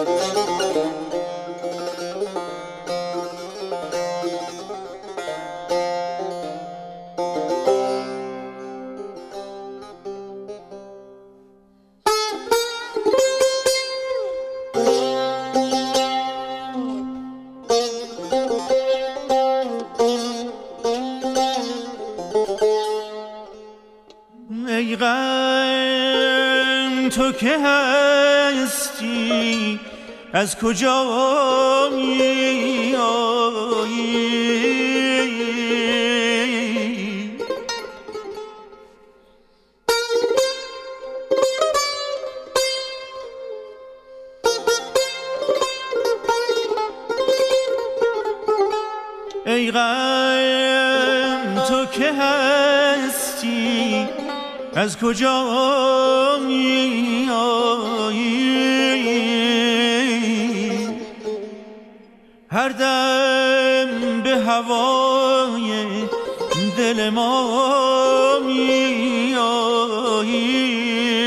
ای غم تو که هستی از کجا می آیی؟ ای غم تو که هستی از کجا می آیی؟ هر دم به هوای دل ما می آیی.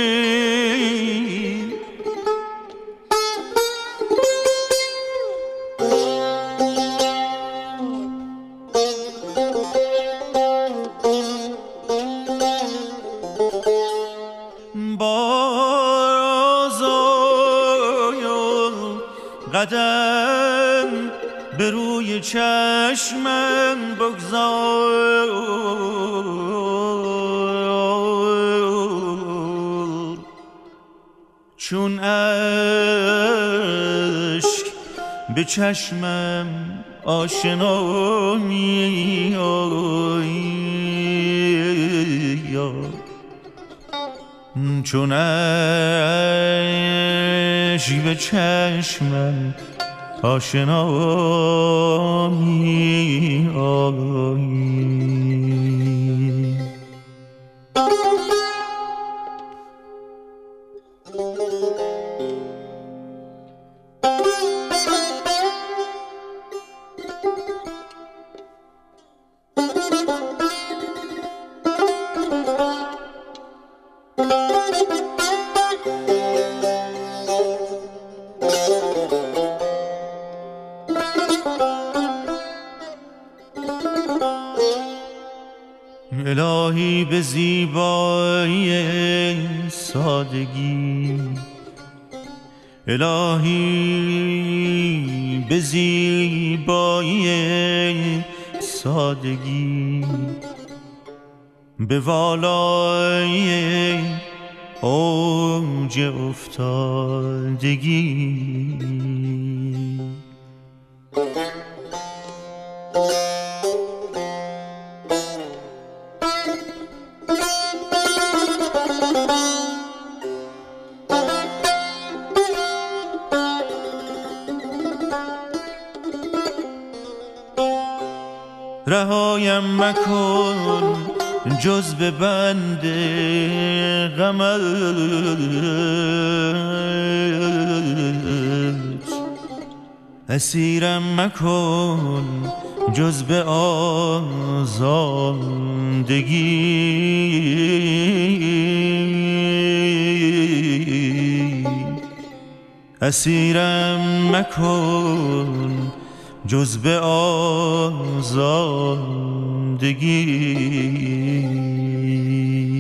قدم به روی چشمم بگذار، چون اشک به چشمم آشنا می آیی، چون اشک به چشمم آشنا می آیی. الهی به زیبایی سادگی، الهی به زیبایی سادگی، به والای اوج افتادگی. رهایم مکن جز به بند غمت، اسیرم مکن جز به آزادگی، اسیرم مکن جز به آزادگی.